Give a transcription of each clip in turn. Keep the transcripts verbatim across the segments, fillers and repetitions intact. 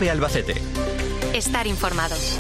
COPE Albacete. Estar informados.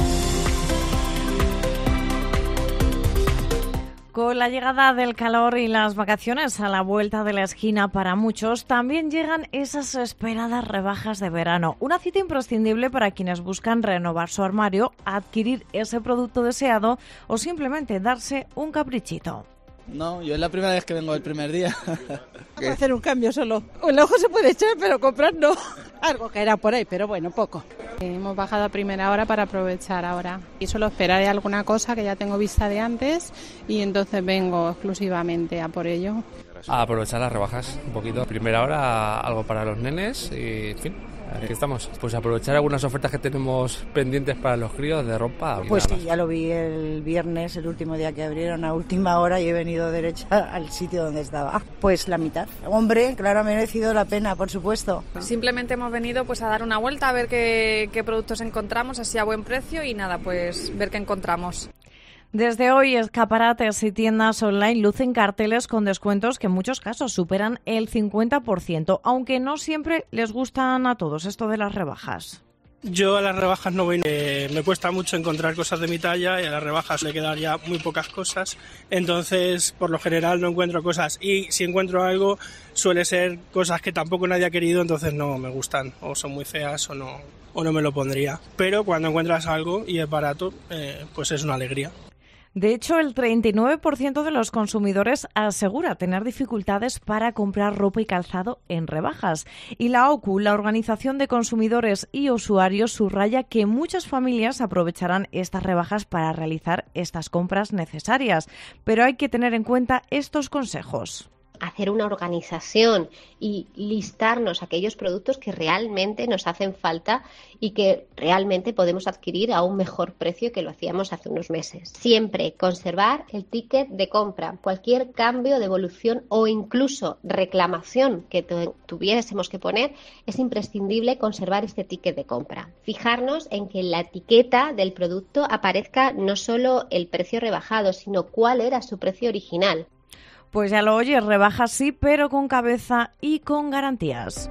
Con la llegada del calor y las vacaciones a la vuelta de la esquina para muchos, también llegan esas esperadas rebajas de verano. Una cita imprescindible para quienes buscan renovar su armario, adquirir ese producto deseado o simplemente darse un caprichito. No, yo es la primera vez que vengo el primer día. Vamos a hacer un cambio solo. El ojo se puede echar, pero comprar no. Algo caerá por ahí, pero bueno, poco. Hemos bajado a primera hora para aprovechar ahora. Y solo esperaré alguna cosa que ya tengo vista de antes y entonces vengo exclusivamente a por ello. A aprovechar las rebajas un poquito. Primera hora algo para los nenes y en fin. Aquí estamos, pues aprovechar algunas ofertas que tenemos pendientes para los críos de ropa. Pues sí, ya lo vi el viernes, el último día que abrieron a última hora y he venido derecha al sitio donde estaba. Pues la mitad. Hombre, claro, ha merecido la pena, por supuesto. Simplemente hemos venido pues a dar una vuelta, a ver qué, qué productos encontramos así a buen precio y nada, pues ver qué encontramos. Desde hoy, escaparates y tiendas online lucen carteles con descuentos que en muchos casos superan el cincuenta por ciento, aunque no siempre les gustan a todos esto de las rebajas. Yo a las rebajas no voy, eh, me cuesta mucho encontrar cosas de mi talla y a las rebajas le quedan ya muy pocas cosas, entonces por lo general no encuentro cosas y si encuentro algo suele ser cosas que tampoco nadie ha querido, entonces no me gustan o son muy feas o no, o no me lo pondría, pero cuando encuentras algo y es barato, eh, pues es una alegría. De hecho, el treinta y nueve por ciento de los consumidores asegura tener dificultades para comprar ropa y calzado en rebajas. Y la O C U, la Organización de Consumidores y Usuarios, subraya que muchas familias aprovecharán estas rebajas para realizar estas compras necesarias. Pero hay que tener en cuenta estos consejos. Hacer una organización y listarnos aquellos productos que realmente nos hacen falta y que realmente podemos adquirir a un mejor precio que lo hacíamos hace unos meses. Siempre conservar el ticket de compra. Cualquier cambio, devolución o incluso reclamación que tuviésemos que poner, es imprescindible conservar este ticket de compra. Fijarnos en que en la etiqueta del producto aparezca no solo el precio rebajado, sino cuál era su precio original. Pues ya lo oyes, rebajas sí, pero con cabeza y con garantías.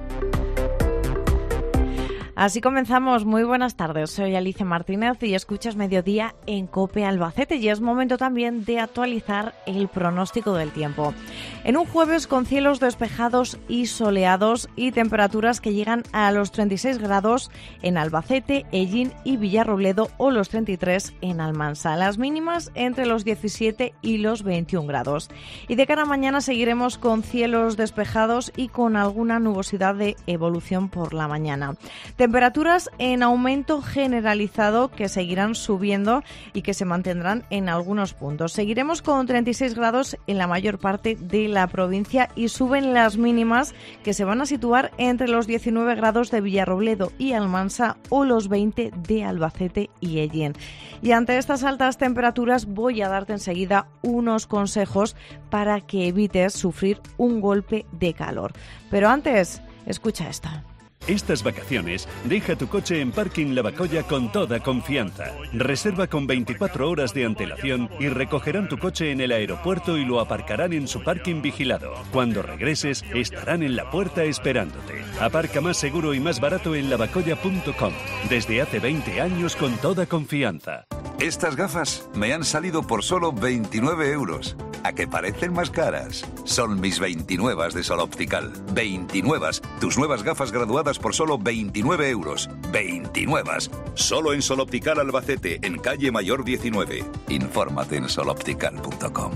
Así comenzamos. Muy buenas tardes. Soy Alicia Martínez y escuchas Mediodía en COPE Albacete y es momento también de actualizar el pronóstico del tiempo. En un jueves con cielos despejados y soleados y temperaturas que llegan a los treinta y seis grados en Albacete, Ellín y Villarrobledo o los treinta y tres en Almansa. Las mínimas entre los diecisiete y los veintiún grados. Y de cara a mañana seguiremos con cielos despejados y con alguna nubosidad de evolución por la mañana. Temperaturas en aumento generalizado que seguirán subiendo y que se mantendrán en algunos puntos. Seguiremos con treinta y seis grados en la mayor parte de la provincia y suben las mínimas que se van a situar entre los diecinueve grados de Villarrobledo y Almansa o los veinte de Albacete y Ellín. Y ante estas altas temperaturas voy a darte enseguida unos consejos para que evites sufrir un golpe de calor. Pero antes, escucha esto. Estas vacaciones, deja tu coche en Parking Lavacolla con toda confianza. Reserva con veinticuatro horas de antelación y recogerán tu coche en el aeropuerto y lo aparcarán en su parking vigilado. Cuando regreses, estarán en la puerta esperándote. Aparca más seguro y más barato en lavacolla punto com. Desde hace veinte años con toda confianza. Estas gafas me han salido por solo veintinueve euros. ¿A que parecen más caras? Son mis veintinuevas de Sol Optical. veintinuevas. Tus nuevas gafas graduadas por solo veintinueve euros. veintinuevas. Solo en Sol Optical Albacete, en calle Mayor diecinueve. Infórmate en sol optical punto com.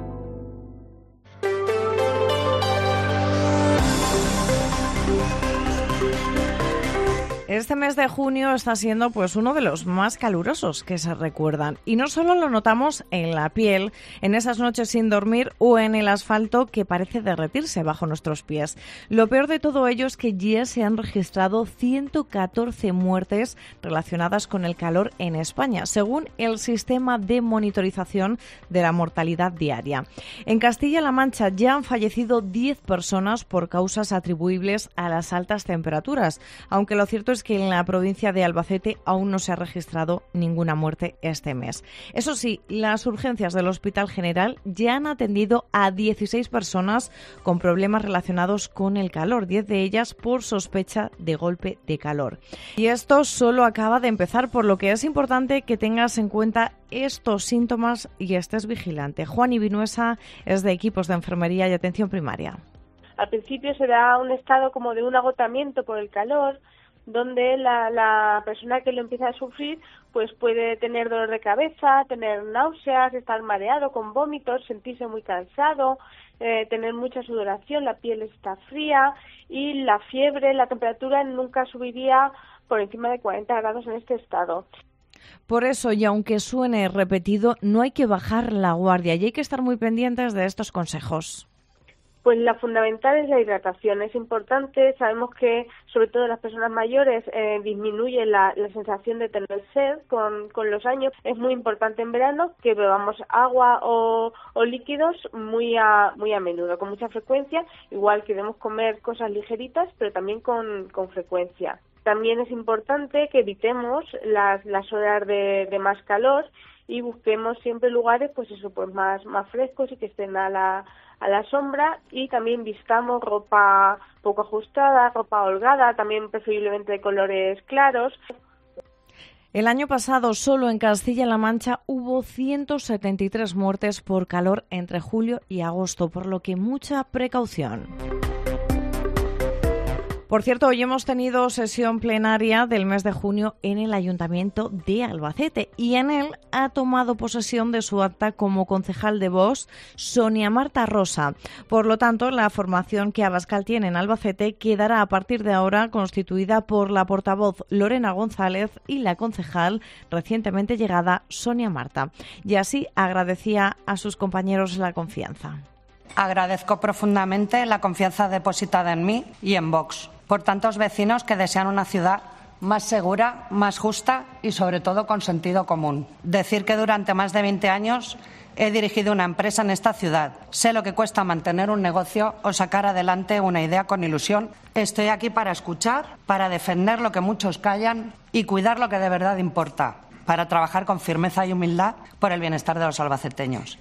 Este mes de junio está siendo pues uno de los más calurosos que se recuerdan y no solo lo notamos en la piel, en esas noches sin dormir o en el asfalto que parece derretirse bajo nuestros pies. Lo peor de todo ello es que ya se han registrado ciento catorce muertes relacionadas con el calor en España, según el sistema de monitorización de la mortalidad diaria. En Castilla-La Mancha ya han fallecido diez personas por causas atribuibles a las altas temperaturas, aunque lo cierto es que en la provincia de Albacete aún no se ha registrado ninguna muerte este mes. Eso sí, las urgencias del Hospital General ya han atendido a dieciséis personas con problemas relacionados con el calor, diez de ellas por sospecha de golpe de calor. Y esto solo acaba de empezar, por lo que es importante que tengas en cuenta estos síntomas y estés vigilante. Juani Vinuesa es de equipos de enfermería y atención primaria. Al principio se da un estado como de un agotamiento por el calor, donde la, la persona que lo empieza a sufrir pues puede tener dolor de cabeza, tener náuseas, estar mareado con vómitos, sentirse muy cansado, eh, tener mucha sudoración, la piel está fría y la fiebre, la temperatura nunca subiría por encima de cuarenta grados en este estado. Por eso, y aunque suene repetido, no hay que bajar la guardia y hay que estar muy pendientes de estos consejos. Pues la fundamental es la hidratación, es importante, sabemos que sobre todo las personas mayores eh, disminuye la, la sensación de tener sed con, con los años. Es muy importante en verano que bebamos agua o, o líquidos muy a, muy a menudo, con mucha frecuencia, igual que debemos comer cosas ligeritas, pero también con, con frecuencia. También es importante que evitemos las, las horas de, de más calor y busquemos siempre lugares pues eso pues más, más frescos y que estén a la a la sombra, y también vistamos ropa poco ajustada, ropa holgada, también preferiblemente de colores claros. El año pasado, solo en Castilla-La Mancha, hubo ciento setenta y tres muertes por calor entre julio y agosto, por lo que mucha precaución. Por cierto, hoy hemos tenido sesión plenaria del mes de junio en el Ayuntamiento de Albacete y en él ha tomado posesión de su acta como concejal de Vox Sonia Marta Rosa. Por lo tanto, la formación que Abascal tiene en Albacete quedará a partir de ahora constituida por la portavoz Lorena González y la concejal recientemente llegada Sonia Marta. Y así agradecía a sus compañeros la confianza. Agradezco profundamente la confianza depositada en mí y en Vox por tantos vecinos que desean una ciudad más segura, más justa y sobre todo con sentido común. Decir que durante más de veinte años he dirigido una empresa en esta ciudad. Sé lo que cuesta mantener un negocio o sacar adelante una idea con ilusión. Estoy aquí para escuchar, para defender lo que muchos callan y cuidar lo que de verdad importa, para trabajar con firmeza y humildad por el bienestar de los albaceteños.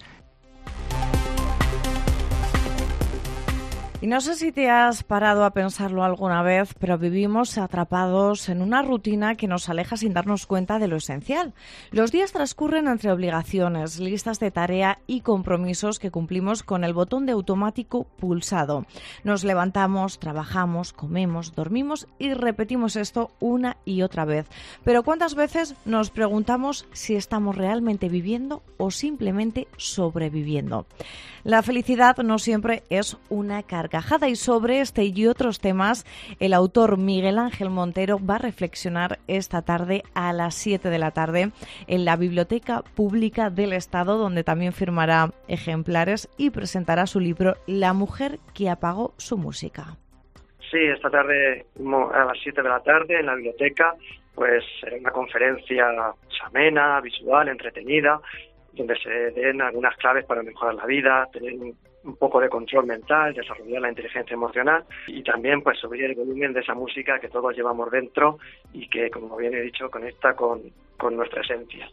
Y no sé si te has parado a pensarlo alguna vez, pero vivimos atrapados en una rutina que nos aleja sin darnos cuenta de lo esencial. Los días transcurren entre obligaciones, listas de tarea y compromisos que cumplimos con el botón de automático pulsado. Nos levantamos, trabajamos, comemos, dormimos y repetimos esto una y otra vez. Pero ¿cuántas veces nos preguntamos si estamos realmente viviendo o simplemente sobreviviendo? La felicidad no siempre es una carcajada y sobre este y otros temas el autor Miguel Ángel Montero va a reflexionar esta tarde a las siete de la tarde en la Biblioteca Pública del Estado, donde también firmará ejemplares y presentará su libro La mujer que apagó su música. Sí, esta tarde a las siete de la tarde en la biblioteca pues será una conferencia amena, visual, entretenida, donde se den algunas claves para mejorar la vida, tener un, un poco de control mental, desarrollar la inteligencia emocional y también pues subir el volumen de esa música que todos llevamos dentro y que, como bien he dicho, conecta con, con nuestra esencia.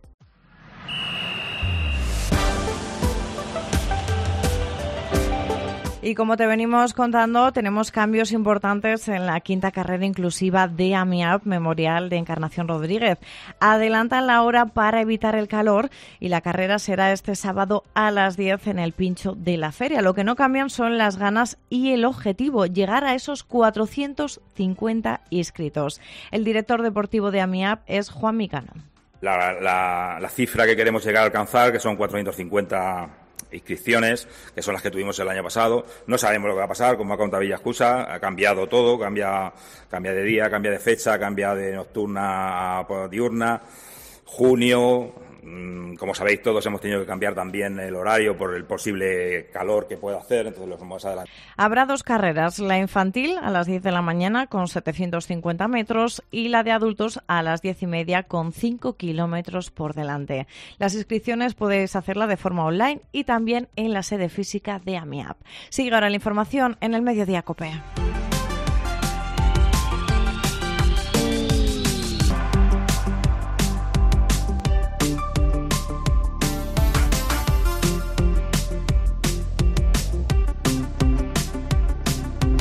Y como te venimos contando, tenemos cambios importantes en la quinta carrera inclusiva de AMIAP Memorial de Encarnación Rodríguez. Adelantan la hora para evitar el calor y la carrera será este sábado a las diez en el Pincho de la Feria. Lo que no cambian son las ganas y el objetivo, llegar a esos cuatrocientos cincuenta inscritos. El director deportivo de AMIAP es Juan Micano. La, la, la cifra que queremos llegar a alcanzar, que son cuatrocientos cincuenta inscripciones, que son las que tuvimos el año pasado. No sabemos lo que va a pasar, como ha contado Villaescusa, ha cambiado todo, cambia, cambia de día, cambia de fecha, cambia de nocturna a diurna. Junio, como sabéis todos, hemos tenido que cambiar también el horario por el posible calor que pueda hacer, entonces los vamos a adelantar. Habrá dos carreras, la infantil a las diez de la mañana con setecientos cincuenta metros y la de adultos a las diez y media con cinco kilómetros por delante. Las inscripciones podéis hacerlas de forma online y también en la sede física de AMIAP. Sigue ahora la información en el Mediodía COPE.